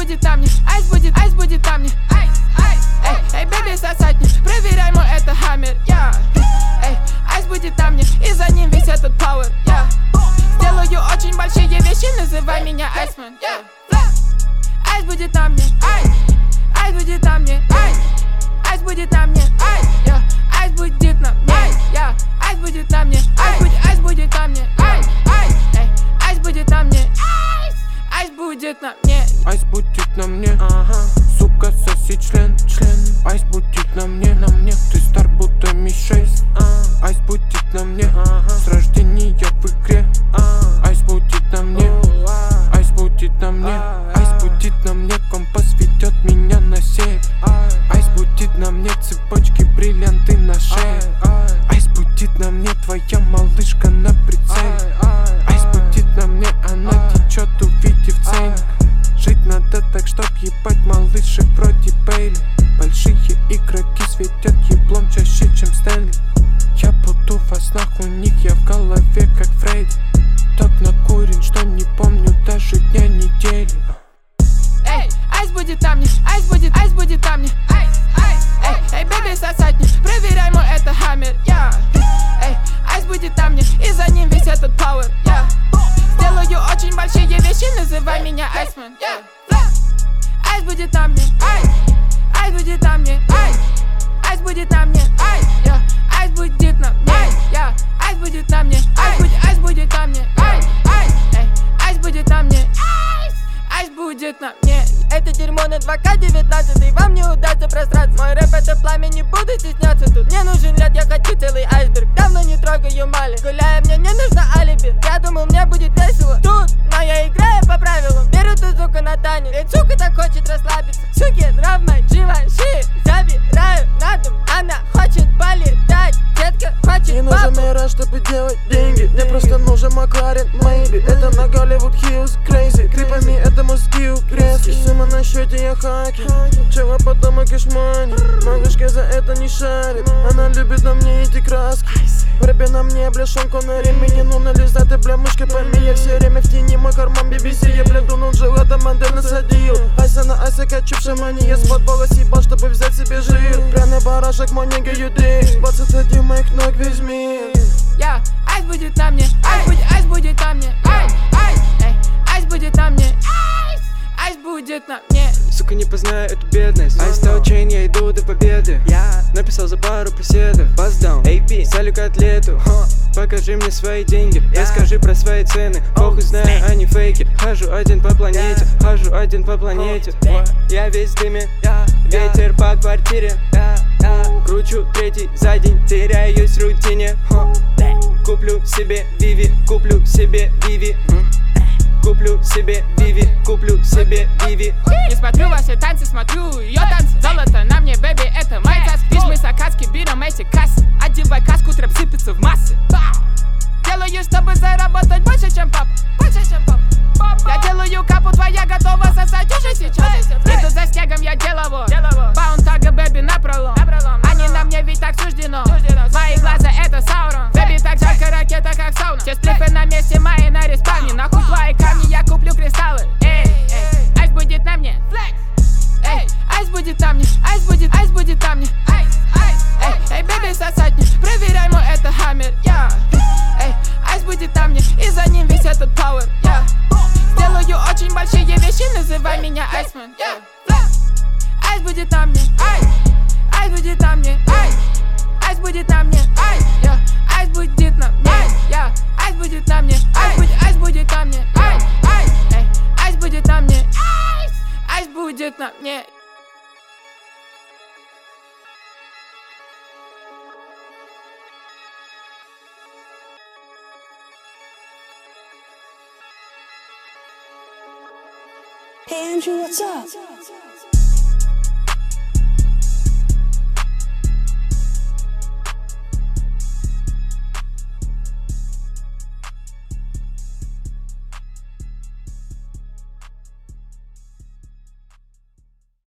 будет на мне, айс будет на мне. Эй, бэби, сосать не, проверяй, мой это хаммер, я. Эй, айс будет на мне, и за ним весь этот пауэр, я. Сделаю очень большие вещи, называй меня айсмен, я. Айс будет на мне, айс будет на мне, айс будет на мне, я. Айс будет на мне, я. Айс будет на мне, айс будет на мне, эй, айс будет на мне, айс будет на мне. Айс будет на мне, сука, соси член. Айс будет на мне, ты стар будто Ми-6. Айс будет на мне, с рождения в игре. Айс будет на мне, айс будет на мне, айс будет на мне, компас ведет меня на север. Айс будет на мне, цепочки, бриллианты на шее. Айс будет на мне, твоя малышка на прицеле. Айс будет на мне, она течет, увидев ценник. Жить надо так, чтоб ебать малышек вроде Бейли. Большие игроки светят еблом чаще, чем Стэнли. Я буду во снах у них, я в голове как Фредди. Так накурен, что не помню даже дня недели. Эй, айс будет на мне, айс будет на мне. Эй, бэби, сосать не, проверяй, мой это хаммер, я. Эй, айс будет на мне, и за ним весь этот пауэр, я. Сделаю очень большие вещи, называй меня айсмен, я. Айс будет на мне, айс будет на мне, айс будет на мне, я. Айс будет на мне, я. Айс будет на мне, айс будет на мне, эй, айс будет на мне, айс будет на мне. Это дерьмо на 2К19, и вам не удастся просраться. Мой рэп это пламя, не буду стесняться тут. Мне нужен лед, я хочу целый айсберг. Давно не трогаю мали, гуляя, мне не нужно алиби. Я думал, мне будет весело тут, но я играю по правилам. Беру ту суку на танец, ведь сука так хочет расслабиться. Суки, нрав мой Живанши, забираю на дом. Она хочет полетать, детка хочет не нужен мира, чтобы делать деньги. Мне просто нужен Макларен, maybe. Это на Голливуд Хиллз, crazy. Крипами это мой скилл, грецкий. Сумма на счете, я хаки. Чела потом и кэшмани. Малышка за это не шарит. Она любит на мне эти краски. В рэпе на мне, бля, шонку на ремени. Ну налезай ты, бля, мышка, пойми. Я все время в тени, мой карман BBC. Я, бля, дунул желато, модель насадил. Айса на айса, кетчуп, шамани. Я с подпола съебал, чтобы взять себе жир. Пряный барашек, мой нигга, you dig. 21 моих ног весь мир. Я, айс будет на мне, айс будет на мне, айс будет на мне, айс будет на мне. Сука, не познаю эту бедность. Айс таучейн, я иду до победы. Я написал за пару приседов. Buzz down, AP, салю котлету. Покажи мне свои деньги и скажи про свои цены. Похуй, знаю, они фейки. Хожу один по планете, хожу один по планете. Я весь в дыме, ветер по квартире. Кручу третий за день, теряюсь в рутине. Куплю себе Виви, куплю себе Виви. Куплю себе Виви, куплю себе Виви. Не смотрю ваши танцы, смотрю ее танцы. Золото на мне, бэби, это мой каск. Видишь, мы с Акацки берем эти кассы. Одевай каску, трэп сыпется в массы. Делаю, чтобы заработать больше, чем папа. Я делаю капу, твоя готова сосать уже сейчас. Иду за снегом, я деловой. Баунтага, бэби, напролом. Они на мне, ведь так суждено. Мои глаза это Саурон. Бэби, так жарко, ракета, как сауна. Все сплифы на месте, мои на респауне. Нахуй твои камни, я куплю кристаллы. Эй, айс будет на мне. Эй, айс будет на мне. Айс будет на мне. Эй, бэби, сосать не, проверяй, мой это хаммер, я. Эй, айс будет на мне, и за ним весь этот пауэр, я. Сделаю очень большие вещи, называй меня айсмен, я. Айс будет на мне, айс будет на мне, айс будет на мне, я. Айс будет на мне, я. Айс будет на мне, айс будет на мне, айс будет на мне, айс будет на мне. Hey Andrew, what's up?